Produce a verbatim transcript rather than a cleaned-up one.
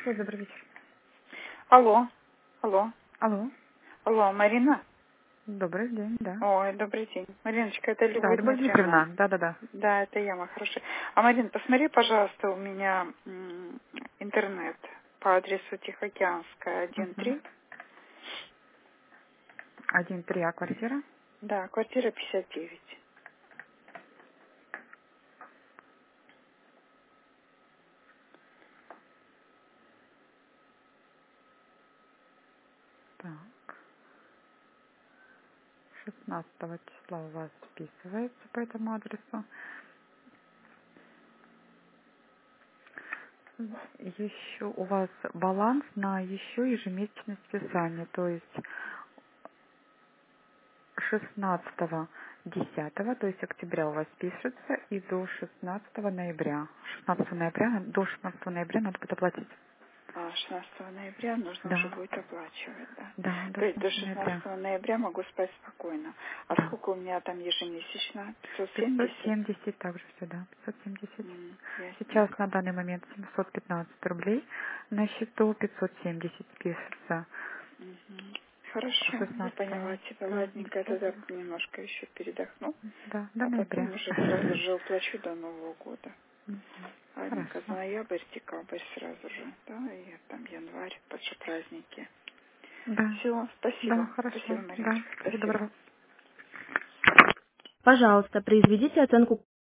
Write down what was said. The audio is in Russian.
Слушаю, добрый вечер. Алло, алло, Алло, алло, Марина? добрый день, да. Ой, добрый день. Мариночка, это Да, Любовь Любовь Дмитриевна. Дмитриевна, да-да-да. Да, это я, моя хорошая. А, Марин, посмотри, пожалуйста, у меня м, интернет по адресу Тихоокеанская, один Угу. три. Один, три, а квартира? Да, квартира пятьдесят девять. Так, шестнадцатого числа у вас списывается по этому адресу. Еще у вас баланс на еще ежемесячное списание, то есть шестнадцатого десятого, то есть октября у вас пишется, и до шестнадцатого ноября. шестнадцатого ноября, до шестнадцатого ноября надо будет оплатить. А шестнадцатого ноября нужно уже Да, будет оплачивать, да. да, до То есть до шестнадцатого ноября. шестнадцатого ноября могу спать спокойно. А Да. сколько у меня там ежемесячно? пятьсот пятьсот семьдесят? семьдесят также сюда, пятьсот семьдесят. М, Сейчас ясненько. на данный момент семьсот пятнадцать рублей на счету, пятьсот семьдесят пишется Мгм. Хорошо, я поняла шестнадцатого тебя. да, Ладненько, я тогда десятого, немножко еще передохну, да, до а потом ноября. уже сразу же уплачу до Нового года. Мгм. Ладненько, за Хорошо. ноябрь, декабрь сразу же, да, и там январь, потому праздники. Да, Все, да, спасибо. Спасибо, хорошо, да. Мариночка, Всего спасибо. доброго. Пожалуйста, произведите оценку